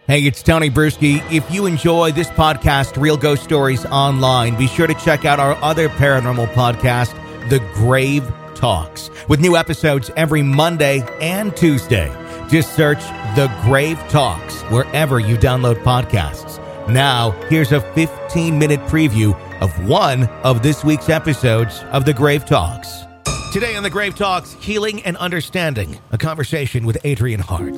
Hey, it's Tony Bruschi. If you enjoy this podcast, Real Ghost Stories Online, be sure to check out our other paranormal podcast, The Grave Talks, with new episodes every Monday and Tuesday. Just search The Grave Talks wherever you download podcasts. Now, here's a 15-minute preview of one of this week's episodes of The Grave Talks. Today on The Grave Talks, Healing and Understanding, a conversation with Adrian Hart.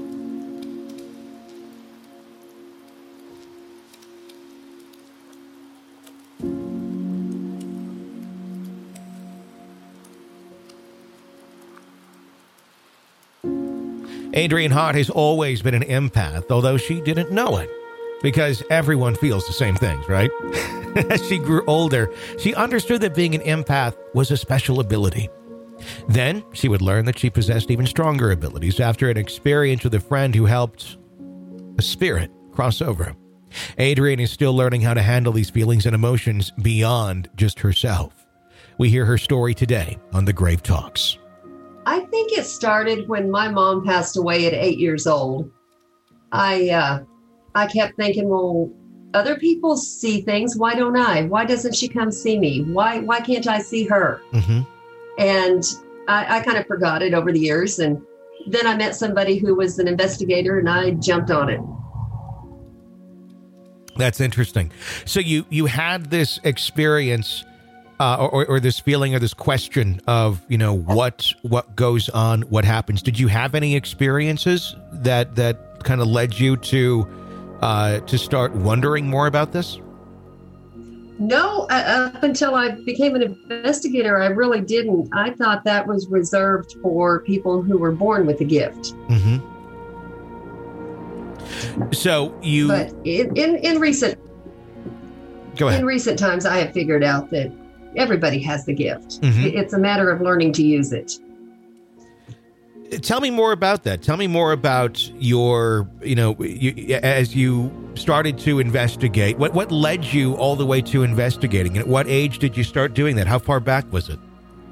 Adrian Hart has always been an empath, although she didn't know it, because everyone feels the same things, right? As she grew older, she understood that being an empath was a special ability. Then she would learn that she possessed even stronger abilities after an experience with a friend who helped a spirit cross over. Adrian is still learning how to handle these feelings and emotions beyond just herself. We hear her story today on The Grave Talks. I think it started when my mom passed away at 8 years old. I kept thinking, well, other people see things. Why don't I? Why doesn't she come see me? Why can't I see her? Mm-hmm. And I kind of forgot it over the years. And then I met somebody who was an investigator and I jumped on it. That's interesting. So you had this experience or this feeling or this question of, you know, what goes on, what happens. Did you have any experiences that kind of led you to start wondering more about this? No, up until I became an investigator, I really didn't. I thought that was reserved for people who were born with a gift. Mm-hmm. So you... But in recent... Go ahead. In recent times, I have figured out that everybody has the gift. Mm-hmm. It's a matter of learning to use it. Tell me more about that. Tell me more about your, as you started to investigate, what led you all the way to investigating? And at what age did you start doing that? How far back was it?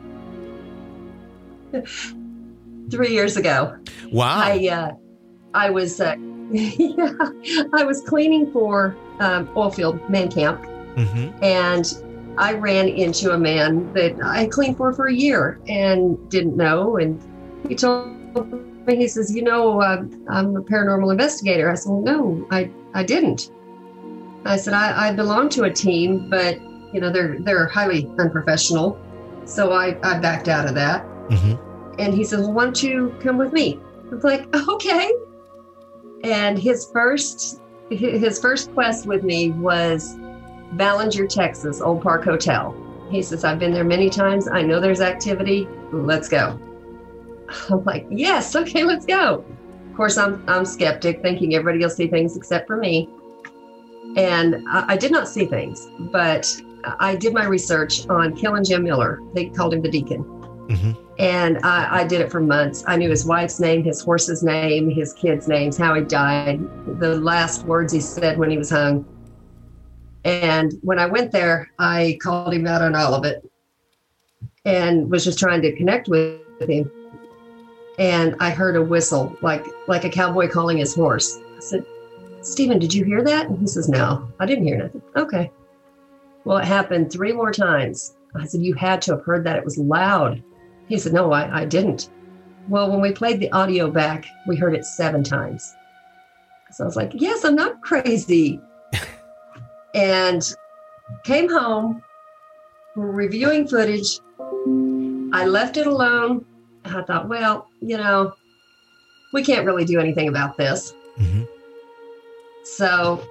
3 years ago. Wow. I was I was cleaning for Oilfield Man Camp, mm-hmm. and I ran into a man that I cleaned for a year and didn't know. And he told me, he says, I'm a paranormal investigator. I said, well, no, I didn't. I said, I belong to a team, but, they're highly unprofessional. So I backed out of that. Mm-hmm. And he says, well, why don't you come with me? I was like, okay. And his first quest with me was Ballinger, Texas, Old Park Hotel. He says, I've been there many times. I know there's activity. Let's go. I'm like, yes, okay, let's go. Of course, I'm skeptic, thinking everybody will see things except for me. And I did not see things, but I did my research on Killing Jim Miller. They called him the Deacon. Mm-hmm. And I did it for months. I knew his wife's name, his horse's name, his kids' names, how he died, the last words he said when he was hung. And when I went there, I called him out on all of it and was just trying to connect with him. And I heard a whistle, like a cowboy calling his horse. I said, Stephen, did you hear that? And he says, no, I didn't hear nothing. Okay. Well, it happened 3 more times. I said, you had to have heard that. It was loud. He said, no, I didn't. Well, when we played the audio back, we heard it 7 times. So I was like, yes, I'm not crazy. And came home, reviewing footage. I left it alone. I thought, well, we can't really do anything about this. Mm-hmm. So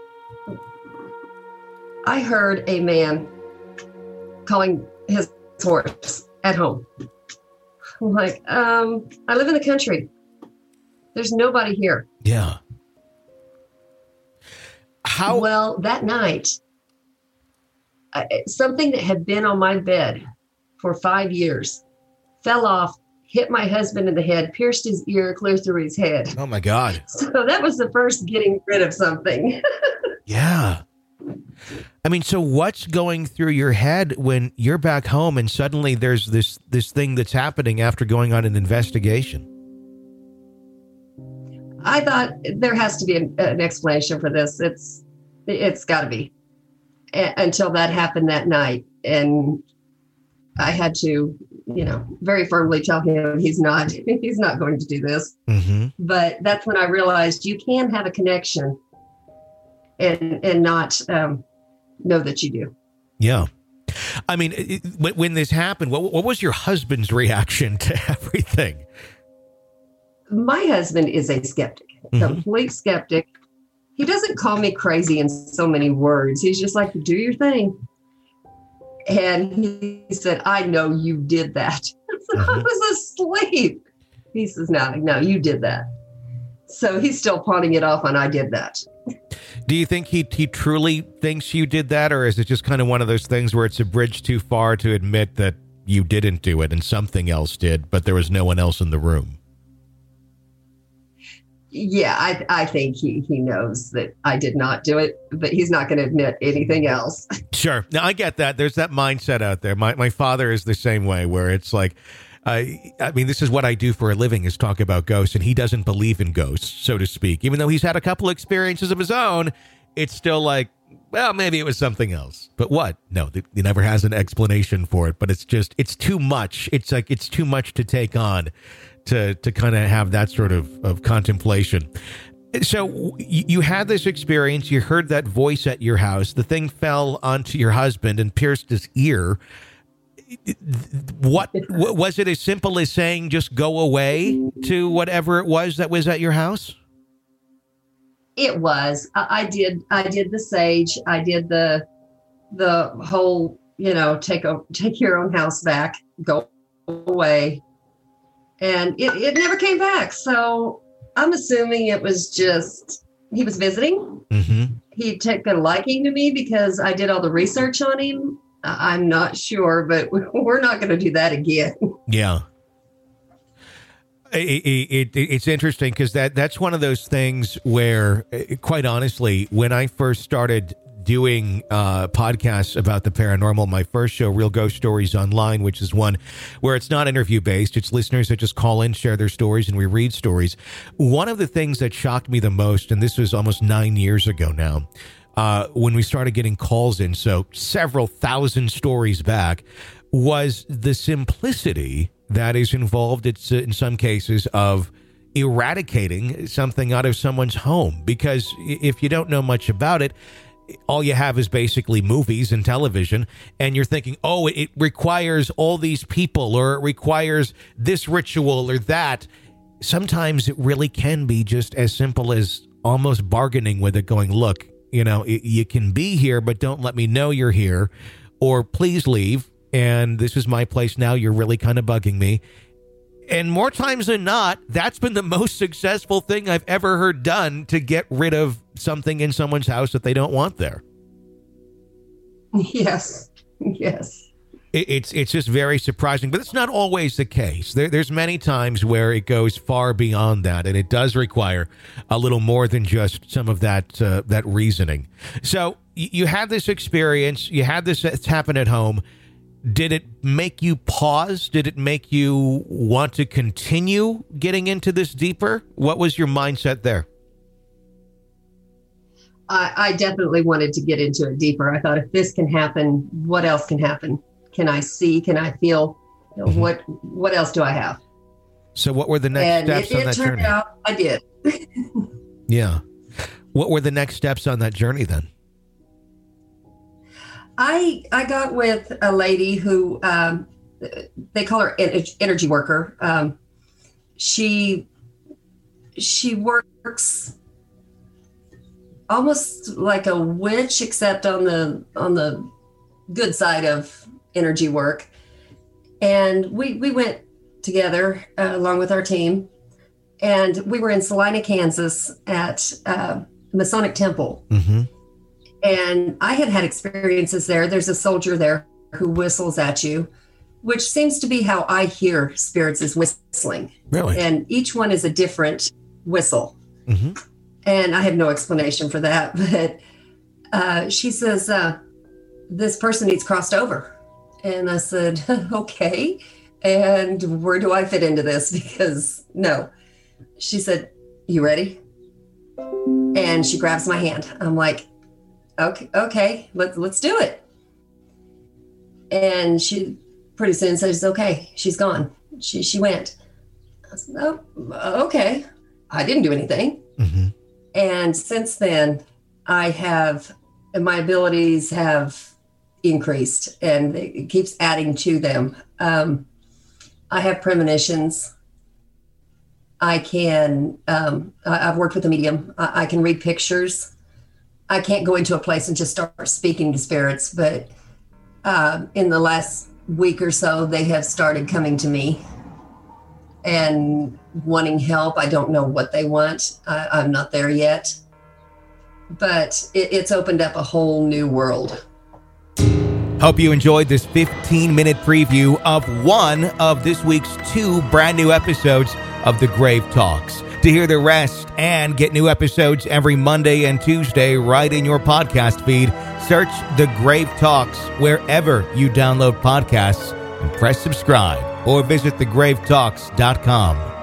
I heard a man calling his horse at home. I'm like, I live in the country. There's nobody here. Yeah. How? Well, that night, something that had been on my bed for 5 years fell off, hit my husband in the head, pierced his ear clear through his head. Oh, my God. So that was the first getting rid of something. Yeah. I mean, so what's going through your head when you're back home and suddenly there's this thing that's happening after going on an investigation? I thought there has to be an explanation for this. It's got to be. Until that happened that night. And I had to, very firmly tell him he's not going to do this. Mm-hmm. But that's when I realized you can have a connection and not know that you do. Yeah. I mean, when this happened, what was your husband's reaction to everything? My husband is a skeptic, complete skeptic. He doesn't call me crazy in so many words. He's just like, do your thing. And he said, I know you did that. I was asleep. He says, no, you did that. So he's still pawning it off on I did that. Do you think he truly thinks you did that? Or is it just kind of one of those things where it's a bridge too far to admit that you didn't do it and something else did, but there was no one else in the room? Yeah, I think he knows that I did not do it, but he's not going to admit anything else. Sure. Now, I get that. There's that mindset out there. My father is the same way, where it's like, I mean, this is what I do for a living, is talk about ghosts, and he doesn't believe in ghosts, so to speak. Even though he's had a couple experiences of his own, it's still like, well, maybe it was something else. But what? No, he never has an explanation for it, but it's too much. It's like, it's too much to take on to kind of have that sort of contemplation. So you had this experience, you heard that voice at your house, the thing fell onto your husband and pierced his ear. What was it, as simple as saying, just go away to whatever it was that was at your house? It was. I did the sage. I did the whole, take your own house back, go away. And it never came back. So I'm assuming it was just, he was visiting. Mm-hmm. He took a liking to me because I did all the research on him. I'm not sure, but we're not going to do that again. Yeah. It's interesting because that's one of those things where, quite honestly, when I first started doing podcasts about the paranormal, my first show, Real Ghost Stories Online, which is one where it's not interview based, it's listeners that just call in, share their stories, and we read stories. One of the things that shocked me the most, and this was almost 9 years ago now, when we started getting calls in, so several thousand stories back, was the simplicity that is involved, in some cases, of eradicating something out of someone's home. Because if you don't know much about it, all you have is basically movies and television, and you're thinking, oh, it requires all these people, or it requires this ritual or that. Sometimes it really can be just as simple as almost bargaining with it, going, look, you can be here, but don't let me know you're here, or please leave. And this is my place now. You're really kind of bugging me. And more times than not, that's been the most successful thing I've ever heard done to get rid of something in someone's house that they don't want there. Yes. It's just very surprising, but it's not always the case. There's many times where it goes far beyond that, and it does require a little more than just some of that reasoning. So you had this experience, you had this happen at home. Did it make you pause? Did it make you want to continue getting into this deeper? What was your mindset there? I definitely wanted to get into it deeper. I thought, if this can happen, what else can happen? Can I see? Can I feel? What else do I have? So what were the next steps on that journey? Turned out I did. Yeah. What were the next steps on that journey then? I got with a lady who, they call her energy worker. She works almost like a witch, except on the good side of energy work. And we went together along with our team, and we were in Salina, Kansas at Masonic Temple. Mm-hmm. And I had experiences there. There's a soldier there who whistles at you, which seems to be how I hear spirits, is whistling. Really? And each one is a different whistle. Mm-hmm. And I have no explanation for that. But she says, this person needs crossed over. And I said, okay. And where do I fit into this? Because no. She said, you ready? And she grabs my hand. I'm like, okay, let's do it. And she pretty soon says, okay, she's gone. She went. I said, oh, okay. I didn't do anything. Mm-hmm. And since then, my abilities have increased, and it keeps adding to them. I have premonitions. I've worked with a medium. I can read pictures. I can't go into a place and just start speaking to spirits, but in the last week or so, they have started coming to me and wanting help. I don't know what they want. I'm not there yet, but it's opened up a whole new world. Hope you enjoyed this 15-minute preview of one of this week's 2 brand new episodes of The Grave Talks. To hear the rest and get new episodes every Monday and Tuesday right in your podcast feed, search The Grave Talks wherever you download podcasts and press subscribe, or visit thegravetalks.com.